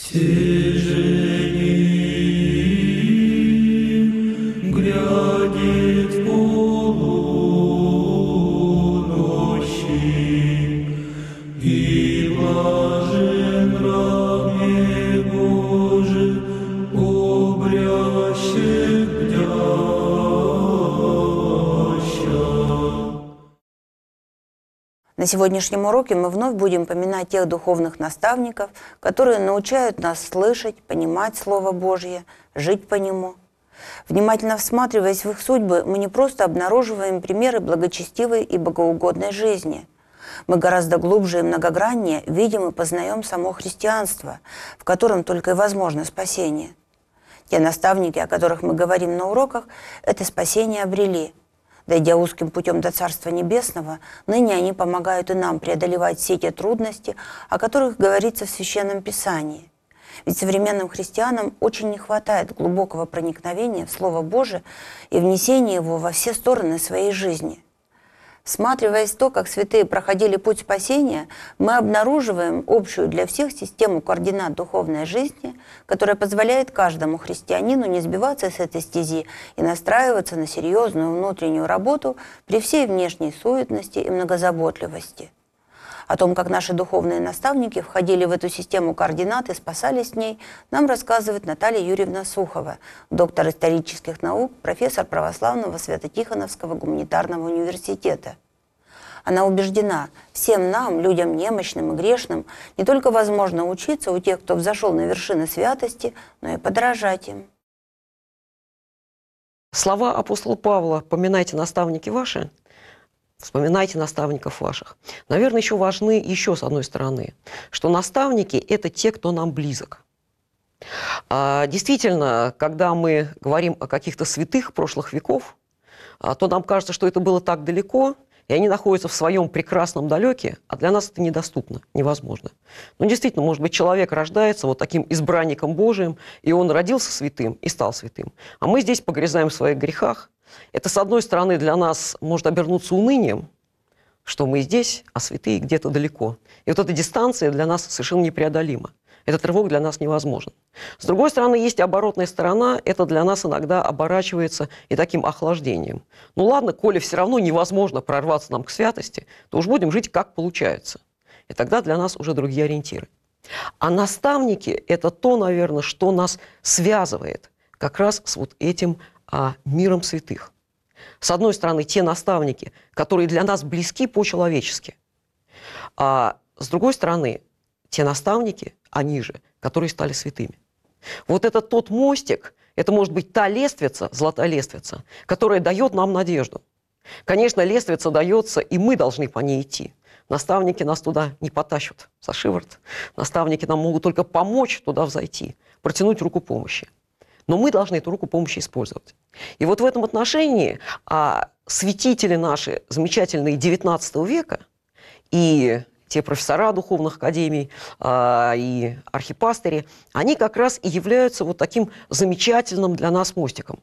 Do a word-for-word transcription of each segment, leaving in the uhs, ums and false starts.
Свеженьким грядет полунощи, и блажен раб Божий, обрящет бдяща. На сегодняшнем уроке мы вновь будем поминать тех духовных наставников, которые научают нас слышать, понимать Слово Божье, жить по нему. Внимательно всматриваясь в их судьбы, мы не просто обнаруживаем примеры благочестивой и богоугодной жизни. Мы гораздо глубже и многограннее видим и познаем само христианство, в котором только и возможно спасение. Те наставники, о которых мы говорим на уроках, это спасение обрели. Дойдя узким путем до Царства Небесного, ныне они помогают и нам преодолевать все те трудности, о которых говорится в Священном Писании. Ведь современным христианам очень не хватает глубокого проникновения в Слово Божие и внесения его во все стороны своей жизни. Всматриваясь в то, как святые проходили путь спасения, мы обнаруживаем общую для всех систему координат духовной жизни, которая позволяет каждому христианину не сбиваться с этой стези и настраиваться на серьезную внутреннюю работу при всей внешней суетности и многозаботливости. О том, как наши духовные наставники входили в эту систему координат и спасались в ней, нам рассказывает Наталья Юрьевна Сухова, доктор исторических наук, профессор православного Свято-Тихоновского гуманитарного университета. Она убеждена, всем нам, людям немощным и грешным, не только возможно учиться у тех, кто взошел на вершины святости, но и подражать им. Слова апостола Павла «поминайте наставники ваши», вспоминайте наставников ваших. Наверное, еще важны еще с одной стороны, что наставники – это те, кто нам близок. А, действительно, когда мы говорим о каких-то святых прошлых веков, а, то нам кажется, что это было так далеко, и они находятся в своем прекрасном далеке, а для нас это недоступно, невозможно. Но действительно, может быть, человек рождается вот таким избранником Божиим, и он родился святым и стал святым. А мы здесь погрязаем в своих грехах. Это, с одной стороны, для нас может обернуться унынием, что мы здесь, а святые где-то далеко. И вот эта дистанция для нас совершенно непреодолима. Этот рывок для нас невозможен. С другой стороны, есть и оборотная сторона. Это для нас иногда оборачивается и таким охлаждением. Ну ладно, коли все равно невозможно прорваться нам к святости, то уж будем жить как получается. И тогда для нас уже другие ориентиры. А наставники – это то, наверное, что нас связывает как раз с вот этим а, миром святых. С одной стороны, те наставники, которые для нас близки по-человечески. А с другой стороны, те наставники, они же, которые стали святыми. Вот это тот мостик, это может быть та лествица, золотая лествица, которая дает нам надежду. Конечно, лествица дается, и мы должны по ней идти. Наставники нас туда не потащат за шиворот. Наставники нам могут только помочь туда взойти, протянуть руку помощи. Но мы должны эту руку помощи использовать. И вот в этом отношении а, святители наши, замечательные девятнадцатого века, и те профессора духовных академий, а, и архипастыри, они как раз и являются вот таким замечательным для нас мостиком.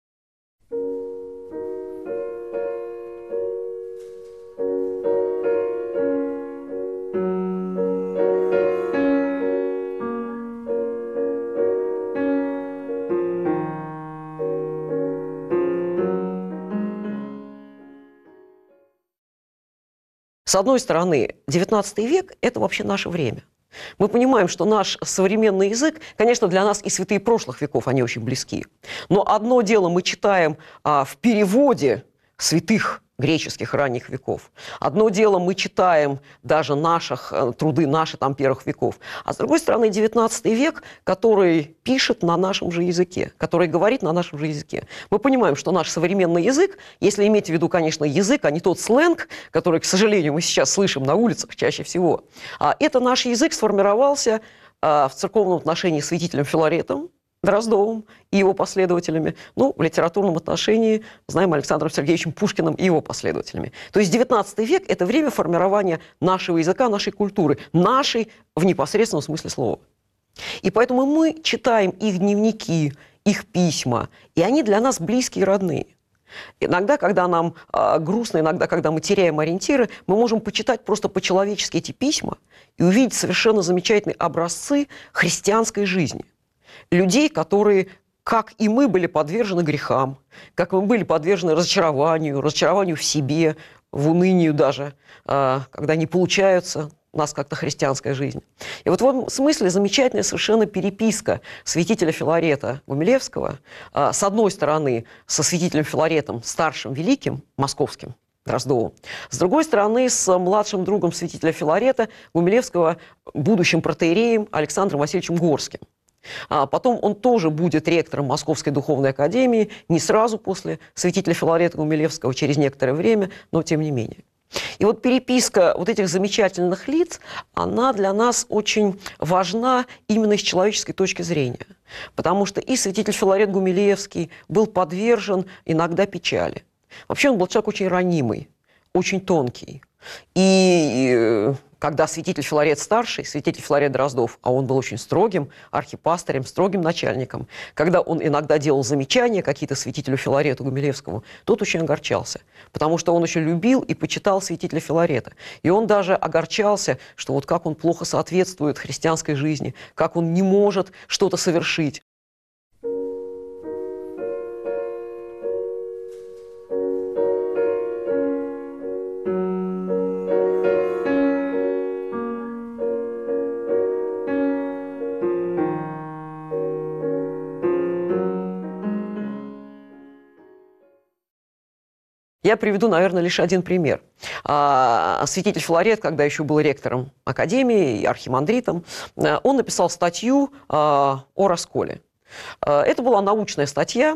С одной стороны, девятнадцатый век – это вообще наше время. Мы понимаем, что наш современный язык, конечно, для нас и святые прошлых веков, они очень близки. Но одно дело мы читаем а, в переводе святых греческих ранних веков. Одно дело мы читаем даже наших, труды наших там, первых веков. А с другой стороны, девятнадцатый век, который пишет на нашем же языке, который говорит на нашем же языке. Мы понимаем, что наш современный язык, если иметь в виду, конечно, язык, а не тот сленг, который, к сожалению, мы сейчас слышим на улицах чаще всего, это наш язык сформировался в церковном отношении святителем Филаретом Дроздовым и его последователями, ну, в литературном отношении знаем Александром Сергеевичем Пушкиным и его последователями. То есть девятнадцатый век – это время формирования нашего языка, нашей культуры, нашей в непосредственном смысле слова. И поэтому мы читаем их дневники, их письма, и они для нас близкие и родные. Иногда, когда нам э, грустно, иногда, когда мы теряем ориентиры, мы можем почитать просто по-человечески эти письма и увидеть совершенно замечательные образцы христианской жизни. Людей, которые, как и мы, были подвержены грехам, как мы были подвержены разочарованию, разочарованию в себе, в унынию даже, э, когда не получаются у нас как-то христианская жизнь. И вот в этом смысле замечательная совершенно переписка святителя Филарета Гумилевского, э, с одной стороны, со святителем Филаретом старшим великим, московским, Дроздовым, с другой стороны, с младшим другом святителя Филарета Гумилевского, будущим протоиереем Александром Васильевичем Горским. А потом он тоже будет ректором Московской духовной академии, не сразу после святителя Филарета Гумилевского, через некоторое время, но тем не менее. И вот переписка вот этих замечательных лиц, она для нас очень важна именно с человеческой точки зрения. Потому что и святитель Филарет Гумилевский был подвержен иногда печали. Вообще он был человек очень ранимый, очень тонкий. И когда святитель Филарет старший, святитель Филарет Дроздов, а он был очень строгим архипастырем, строгим начальником, когда он иногда делал замечания какие-то святителю Филарету Гумилевскому, тот очень огорчался, потому что он очень любил и почитал святителя Филарета. И он даже огорчался, что вот как он плохо соответствует христианской жизни, как он не может что-то совершить. Я приведу, наверное, лишь один пример. Святитель Филарет, когда еще был ректором академии и архимандритом, он написал статью о расколе. Это была научная статья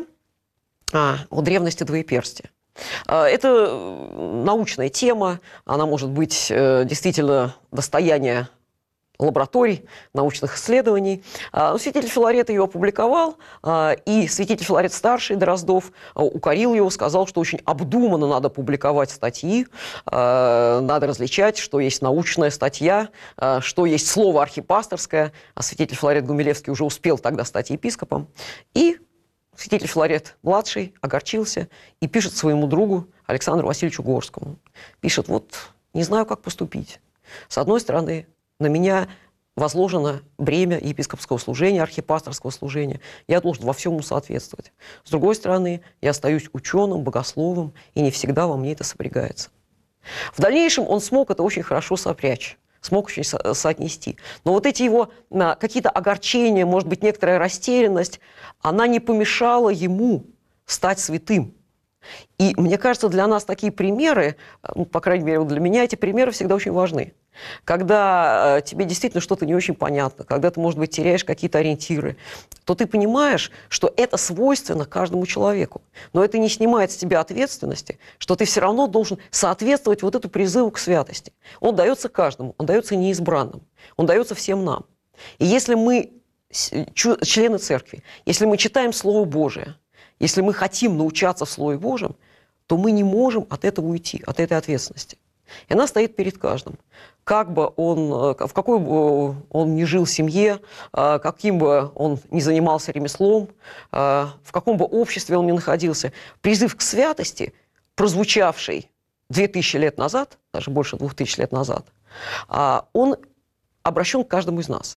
о древности двоеперстия. Это научная тема, она может быть действительно достояние лабораторий, научных исследований. Но святитель Филарет ее опубликовал, и святитель Филарет старший Дроздов укорил его, сказал, что очень обдуманно надо публиковать статьи, надо различать, что есть научная статья, что есть слово архипасторское, а святитель Филарет Гумилевский уже успел тогда стать епископом. И святитель Филарет младший огорчился и пишет своему другу Александру Васильевичу Горскому. Пишет: вот не знаю, как поступить. С одной стороны, на меня возложено бремя епископского служения, архипасторского служения. Я должен во всем ему соответствовать. С другой стороны, я остаюсь ученым, богословом, и не всегда во мне это сопрягается. В дальнейшем он смог это очень хорошо сопрячь, смог очень со- соотнести. Но вот эти его а, какие-то огорчения, может быть, некоторая растерянность, она не помешала ему стать святым. И мне кажется, для нас такие примеры, ну, по крайней мере, для меня эти примеры всегда очень важны. Когда э, тебе действительно что-то не очень понятно, когда ты, может быть, теряешь какие-то ориентиры, то ты понимаешь, что это свойственно каждому человеку. Но это не снимает с тебя ответственности, что ты все равно должен соответствовать вот этому призыву к святости. Он дается каждому, он дается неизбранным, он дается всем нам. И если мы, члены церкви, если мы читаем Слово Божие, если мы хотим научаться в Слове Божьем, то мы не можем от этого уйти, от этой ответственности. И она стоит перед каждым. Как бы он, в какой бы он ни жил в семье, каким бы он ни занимался ремеслом, в каком бы обществе он ни находился, призыв к святости, прозвучавший две тысячи лет назад, даже больше двух тысяч лет назад, он обращен к каждому из нас.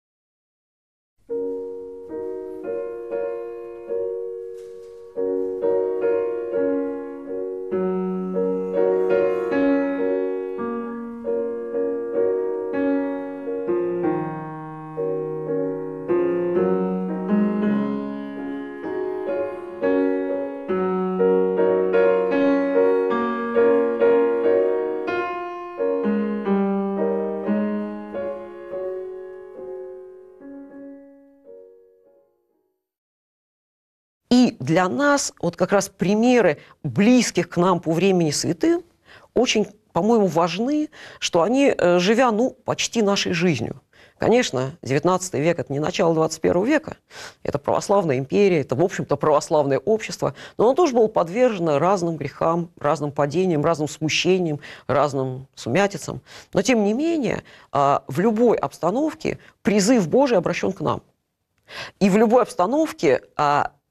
И для нас вот как раз примеры близких к нам по времени святых очень, по-моему, важны, что они, живя, ну, почти нашей жизнью. Конечно, девятнадцатый век – это не начало двадцать первого века, это православная империя, это, в общем-то, православное общество, но оно тоже было подвержено разным грехам, разным падениям, разным смущениям, разным сумятицам. Но, тем не менее, в любой обстановке призыв Божий обращен к нам. И в любой обстановке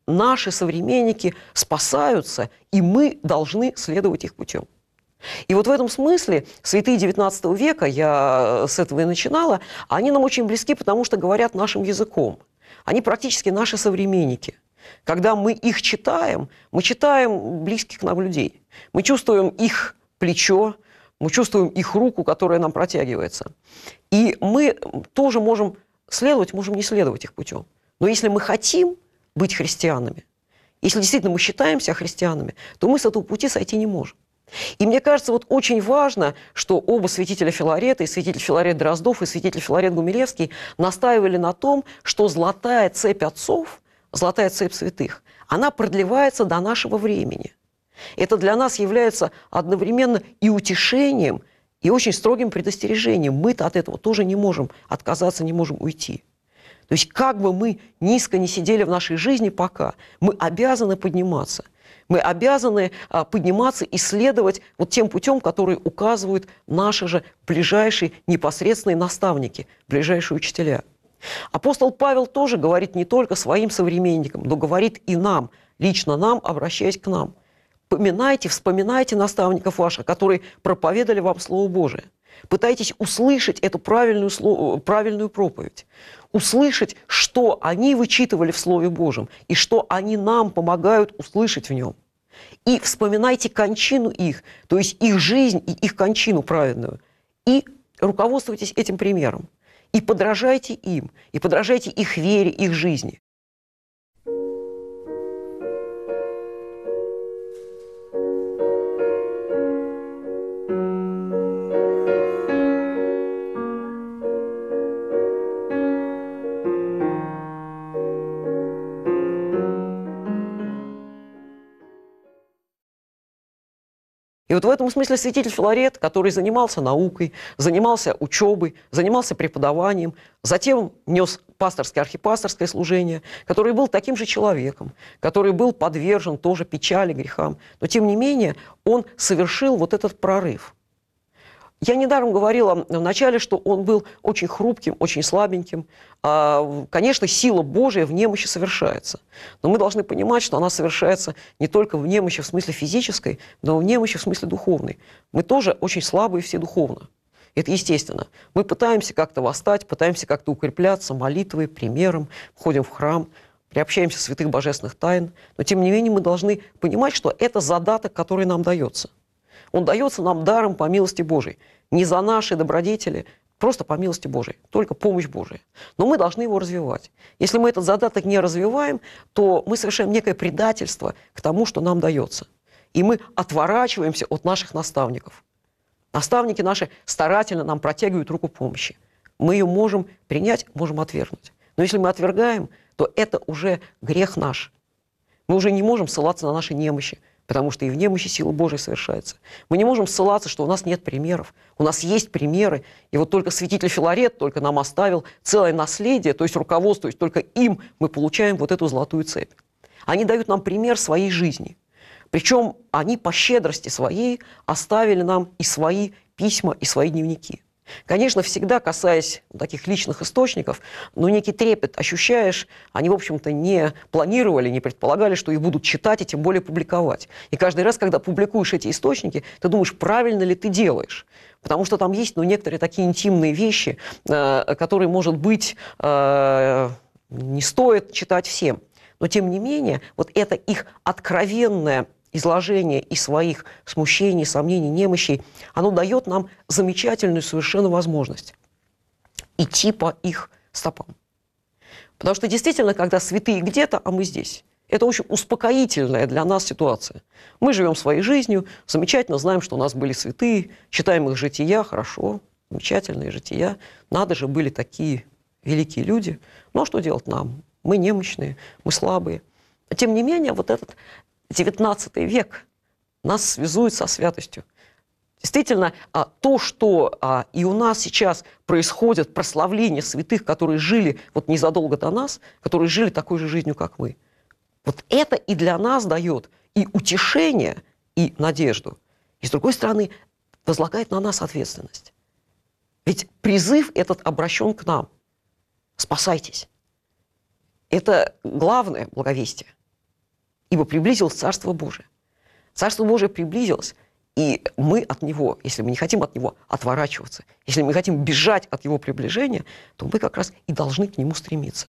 наши современники спасаются, и мы должны следовать их путем. И вот в этом смысле святые девятнадцатого века, я с этого и начинала, они нам очень близки, потому что говорят нашим языком. Они практически наши современники. Когда мы их читаем, мы читаем близких к нам людей. Мы чувствуем их плечо, мы чувствуем их руку, которая нам протягивается. И мы тоже можем следовать, можем не следовать их путем. Но если мы хотим быть христианами, если действительно мы считаемся христианами, то мы с этого пути сойти не можем. И мне кажется, вот очень важно, что оба святителя Филарета, и святитель Филарет Дроздов, и святитель Филарет Гумилевский настаивали на том, что золотая цепь отцов, золотая цепь святых, она продлевается до нашего времени. Это для нас является одновременно и утешением, и очень строгим предостережением. Мы-то от этого тоже не можем отказаться, не можем уйти. То есть как бы мы низко не сидели в нашей жизни пока, мы обязаны подниматься. Мы обязаны а, подниматься и следовать вот тем путем, который указывают наши же ближайшие непосредственные наставники, ближайшие учителя. Апостол Павел тоже говорит не только своим современникам, но говорит и нам, лично нам, обращаясь к нам. Поминайте, вспоминайте наставников ваших, которые проповедовали вам Слово Божие. Пытайтесь услышать эту правильную, слово, правильную проповедь. Услышать, что они вычитывали в Слове Божьем, и что они нам помогают услышать в нем. И вспоминайте кончину их, то есть их жизнь и их кончину праведную. И руководствуйтесь этим примером. И подражайте им, и подражайте их вере, их жизни. И вот в этом смысле святитель Филарет, который занимался наукой, занимался учебой, занимался преподаванием, затем нес пасторское, архипасторское служение, который был таким же человеком, который был подвержен тоже печали, грехам, но тем не менее он совершил вот этот прорыв. Я недаром говорила вначале, что он был очень хрупким, очень слабеньким. Конечно, сила Божия в немощи совершается. Но мы должны понимать, что она совершается не только в немощи в смысле физической, но и в немощи в смысле духовной. Мы тоже очень слабые все духовно. Это естественно. Мы пытаемся как-то восстать, пытаемся как-то укрепляться молитвой, примером, ходим в храм, приобщаемся святых божественных тайн. Но тем не менее мы должны понимать, что это задаток, который нам дается. Он дается нам даром по милости Божией. Не за наши добродетели, просто по милости Божией. Только помощь Божия. Но мы должны его развивать. Если мы этот задаток не развиваем, то мы совершаем некое предательство к тому, что нам дается. И мы отворачиваемся от наших наставников. Наставники наши старательно нам протягивают руку помощи. Мы ее можем принять, можем отвергнуть. Но если мы отвергаем, то это уже грех наш. Мы уже не можем ссылаться на наши немощи, потому что и в немощи сила Божия совершается. Мы не можем ссылаться, что у нас нет примеров. У нас есть примеры. И вот только святитель Филарет только нам оставил целое наследие, то есть руководствуясь только им, мы получаем вот эту золотую цепь. Они дают нам пример своей жизни. Причем они по щедрости своей оставили нам и свои письма, и свои дневники. Конечно, всегда касаясь таких личных источников, но некий трепет ощущаешь, они, в общем-то, не планировали, не предполагали, что их будут читать и тем более публиковать. И каждый раз, когда публикуешь эти источники, ты думаешь, правильно ли ты делаешь. Потому что там есть ну, некоторые такие интимные вещи, э, которые, может быть, э, не стоит читать всем. Но, тем не менее, вот это их откровенное изложение и своих смущений, сомнений, немощей, оно дает нам замечательную совершенно возможность идти по их стопам. Потому что действительно, когда святые где-то, а мы здесь, это очень успокоительная для нас ситуация. Мы живем своей жизнью, замечательно знаем, что у нас были святые, читаем их жития, хорошо, замечательные жития. Надо же, были такие великие люди. Ну а что делать нам? Мы немощные, мы слабые. Но тем не менее, вот этот девятнадцатый век нас связует со святостью. Действительно, то, что и у нас сейчас происходит прославление святых, которые жили вот незадолго до нас, которые жили такой же жизнью, как мы, вот это и для нас дает и утешение, и надежду. И, с другой стороны, возлагает на нас ответственность. Ведь призыв этот обращен к нам. Спасайтесь. Это главное благовестие. ибо приблизилось Царство Божие. Царство Божие приблизилось, и мы от него, если мы не хотим от него отворачиваться, если мы хотим бежать от его приближения, то мы как раз и должны к нему стремиться.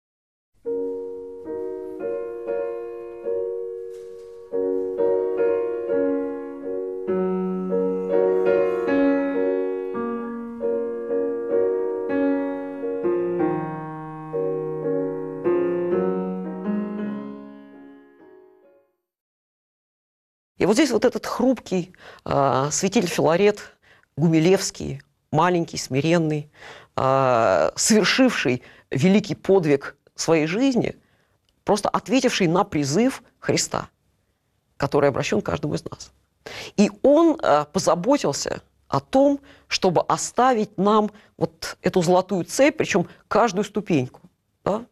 И вот здесь вот этот хрупкий э, святитель Филарет, Гумилевский, маленький, смиренный, э, совершивший великий подвиг своей жизни, просто ответивший на призыв Христа, который обращен к каждому из нас. И он э, позаботился о том, чтобы оставить нам вот эту золотую цепь, причем каждую ступеньку, да,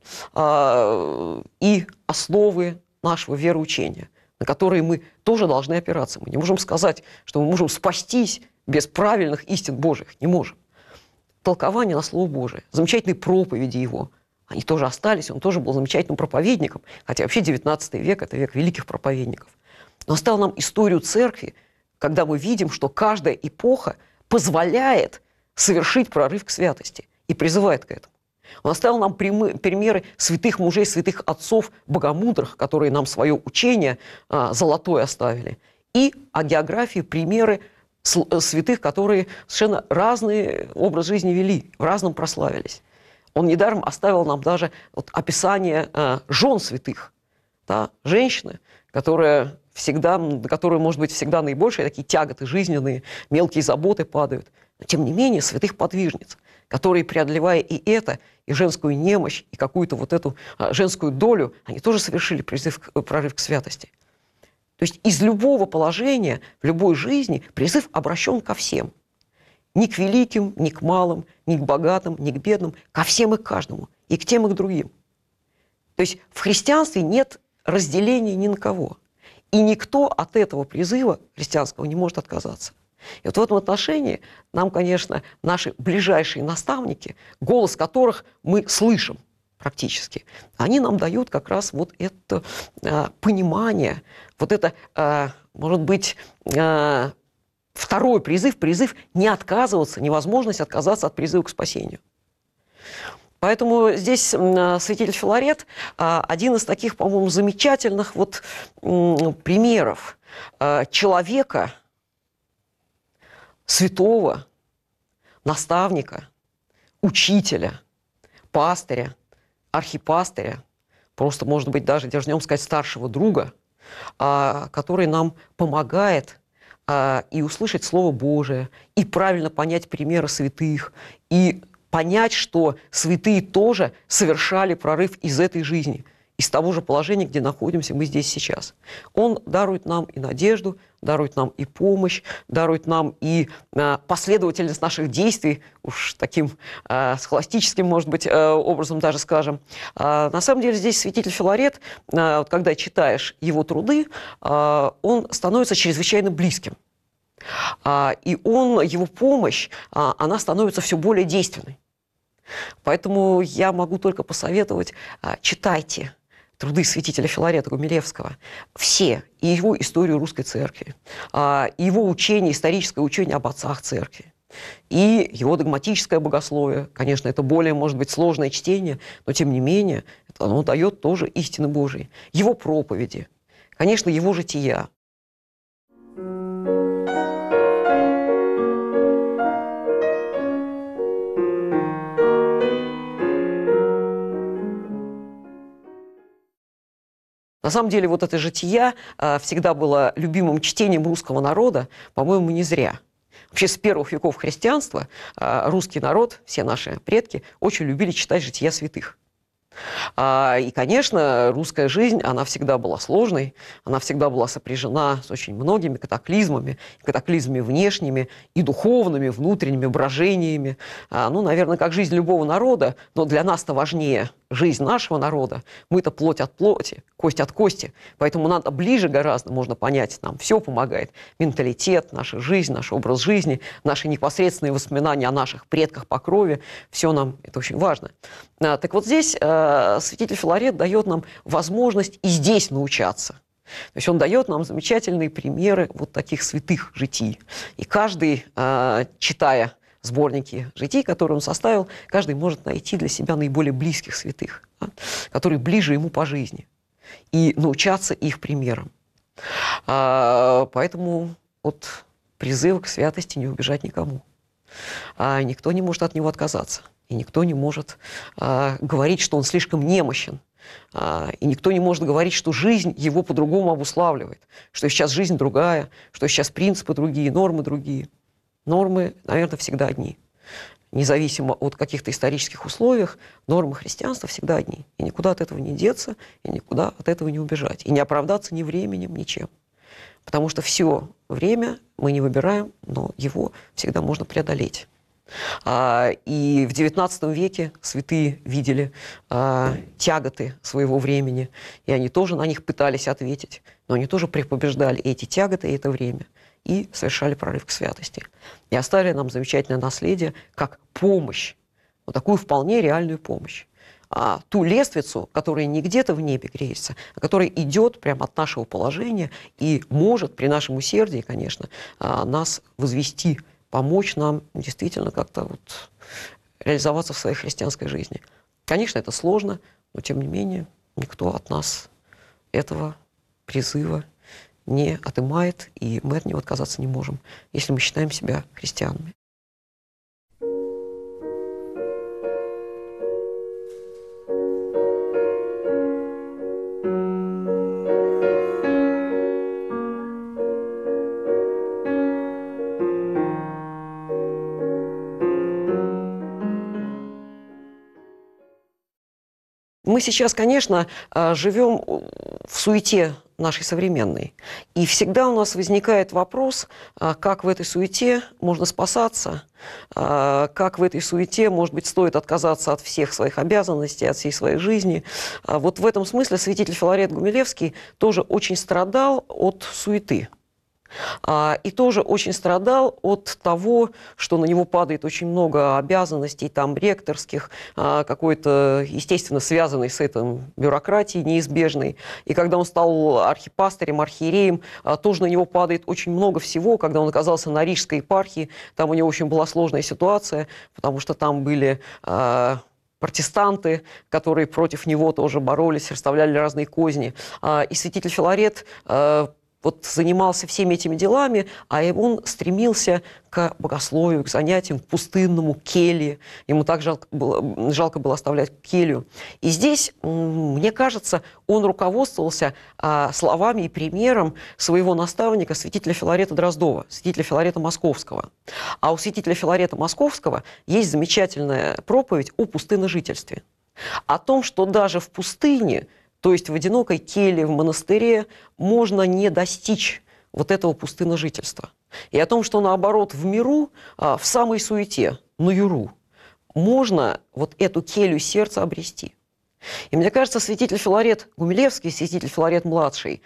э, и основы нашего вероучения, на которые мы тоже должны опираться. Мы не можем сказать, что мы можем спастись без правильных истин Божьих. Не можем. Толкование на Слово Божие, замечательные проповеди его, они тоже остались, он тоже был замечательным проповедником, хотя вообще девятнадцатый век – это век великих проповедников. Но оставил нам историю церкви, когда мы видим, что каждая эпоха позволяет совершить прорыв к святости и призывает к этому. Он оставил нам примеры святых мужей, святых отцов, богомудрых, которые нам свое учение а, золотое оставили. И о географии примеры святых, которые совершенно разный образ жизни вели, в разном прославились. Он недаром оставил нам даже вот описание а, жен святых. Да? Женщины, которые всегда, на которые, может быть, всегда наибольшие такие тяготы жизненные, мелкие заботы падают. Но, тем не менее, святых подвижниц, которые, преодолевая и это, и женскую немощь, и какую-то вот эту а, женскую долю, они тоже совершили призыв, прорыв к святости. То есть из любого положения, в любой жизни призыв обращен ко всем. Ни к великим, ни к малым, ни к богатым, ни к бедным, ко всем и к каждому, и к тем, и к другим. То есть в христианстве нет разделения ни на кого. И никто от этого призыва христианского не может отказаться. И вот в этом отношении нам, конечно, наши ближайшие наставники, голос которых мы слышим практически, они нам дают как раз вот это э, понимание, вот это, э, может быть, э, второй призыв, призыв не отказываться, невозможность отказаться от призыва к спасению. Поэтому здесь э, святитель Филарет э, один из таких, по-моему, замечательных вот, э, примеров э, человека, святого, наставника, учителя, пастыря, архипастыря, просто, может быть, даже дерзнем сказать, старшего друга, который нам помогает и услышать Слово Божие, и правильно понять примеры святых, и понять, что святые тоже совершали прорыв из этой жизни, из того же положения, где находимся мы здесь сейчас. Он дарует нам и надежду, дарует нам и помощь, дарует нам и э, последовательность наших действий, уж таким э, схоластическим, может быть, э, образом даже скажем. Э, на самом деле здесь святитель Филарет, э, вот, когда читаешь его труды, э, он становится чрезвычайно близким. Э, и он, его помощь, э, она становится все более действенной. Поэтому я могу только посоветовать, э, читайте труды святителя Филарета Гумилевского, все, и его историю русской церкви, и его учение, историческое учение об отцах церкви, и его догматическое богословие. Конечно, это более, может быть, сложное чтение, но, тем не менее, оно дает тоже истины Божии. Его проповеди, конечно, его жития. На самом деле, вот это жития э, всегда было любимым чтением русского народа, по-моему, не зря. Вообще, с первых веков христианства э, русский народ, все наши предки, очень любили читать жития святых. А, и, конечно, русская жизнь, она всегда была сложной, она всегда была сопряжена с очень многими катаклизмами, катаклизмами внешними и духовными, внутренними брожениями. А, ну, наверное, как жизнь любого народа, но для нас-то важнее жизнь нашего народа, мы-то плоть от плоти, кость от кости, поэтому надо ближе гораздо, можно понять, нам все помогает. Менталитет, наша жизнь, наш образ жизни, наши непосредственные воспоминания о наших предках по крови, все нам, это очень важно. А, так вот здесь э, святитель Филарет дает нам возможность и здесь научаться. То есть он дает нам замечательные примеры вот таких святых житий. И каждый, э, читая сборники житий, которые он составил, каждый может найти для себя наиболее близких святых, да, которые ближе ему по жизни, и научаться их примерам. А, поэтому от призыва к святости не убежать никому. А, никто не может от него отказаться, и никто не может а, говорить, что он слишком немощен. А, и никто не может говорить, что жизнь его по-другому обуславливает, что сейчас жизнь другая, что сейчас принципы другие, нормы другие. Нормы, наверное, всегда одни. Независимо от каких-то исторических условий, нормы христианства всегда одни. И никуда от этого не деться, и никуда от этого не убежать. И не оправдаться ни временем, ничем. Потому что все время мы не выбираем, но его всегда можно преодолеть. А, и в девятнадцатом веке святые видели а, тяготы своего времени, и они тоже на них пытались ответить, но они тоже препобеждали эти тяготы и это время, и совершали прорыв к святости. И оставили нам замечательное наследие как помощь, вот такую вполне реальную помощь. А ту лествицу, которая не где-то в небе греется, а которая идет прямо от нашего положения и может при нашем усердии, конечно, нас возвести, помочь нам действительно как-то вот реализоваться в своей христианской жизни. Конечно, это сложно, но тем не менее никто от нас этого призыва не отымает, и мы от него отказаться не можем, если мы считаем себя христианами. Мы сейчас, конечно, живем в суете нашей современной. И всегда у нас возникает вопрос, как в этой суете можно спасаться, как в этой суете, может быть, стоит отказаться от всех своих обязанностей, от всей своей жизни. Вот в этом смысле святитель Филарет Гумилевский тоже очень страдал от суеты. И тоже очень страдал от того, что на него падает очень много обязанностей, там, ректорских, какой-то, естественно, связанной с этим бюрократией неизбежной. И когда он стал архипастырем, архиереем, тоже на него падает очень много всего. Когда он оказался на Рижской епархии, там у него очень была сложная ситуация, потому что там были протестанты, которые против него тоже боролись, расставляли разные козни. И святитель Филарет вот занимался всеми этими делами, а он стремился к богословию, к занятиям, к пустынному, к келье. Ему так жалко было, жалко было оставлять келью. И здесь, мне кажется, он руководствовался а, словами и примером своего наставника, святителя Филарета Дроздова, святителя Филарета Московского. А у святителя Филарета Московского есть замечательная проповедь о пустынножительстве. О том, что даже в пустыне, то есть в одинокой келье, в монастыре, можно не достичь вот этого пустыножительства. И о том, что наоборот в миру, в самой суете, на юру, можно вот эту келью сердца обрести. И мне кажется, святитель Филарет Гумилевский, святитель Филарет Младший,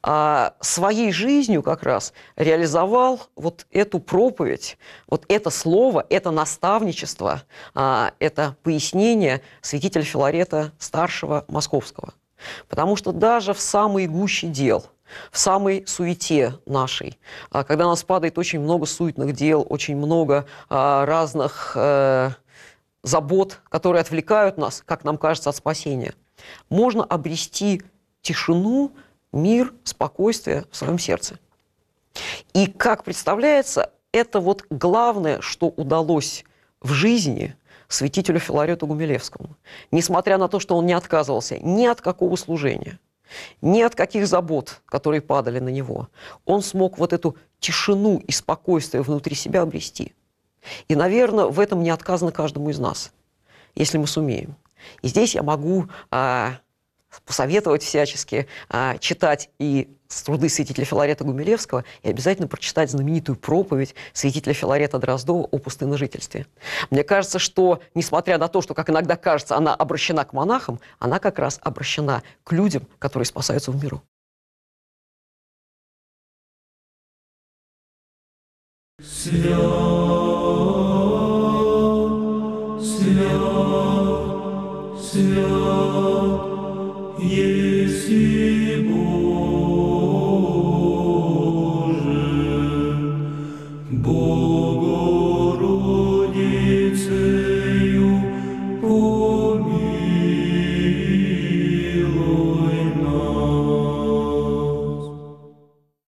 своей жизнью как раз реализовал вот эту проповедь, вот это слово, это наставничество, это пояснение святителя Филарета Старшего Московского. Потому что даже в самой гуще дел, в самой суете нашей, когда у нас падает очень много суетных дел, очень много разных э, забот, которые отвлекают нас, как нам кажется, от спасения, можно обрести тишину, мир, спокойствие в своем сердце. И, как представляется, это вот главное, что удалось в жизни святителю Филарету Гумилевскому. Несмотря на то, что он не отказывался ни от какого служения, ни от каких забот, которые падали на него, он смог вот эту тишину и спокойствие внутри себя обрести. И, наверное, в этом не отказано каждому из нас, если мы сумеем. И здесь я могу а, посоветовать всячески а, читать и труды святителя Филарета Гумилевского и обязательно прочитать знаменитую проповедь святителя Филарета Дроздова о пустынножительстве. Мне кажется, что, несмотря на то, что, как иногда кажется, она обращена к монахам, она как раз обращена к людям, которые спасаются в миру. Свят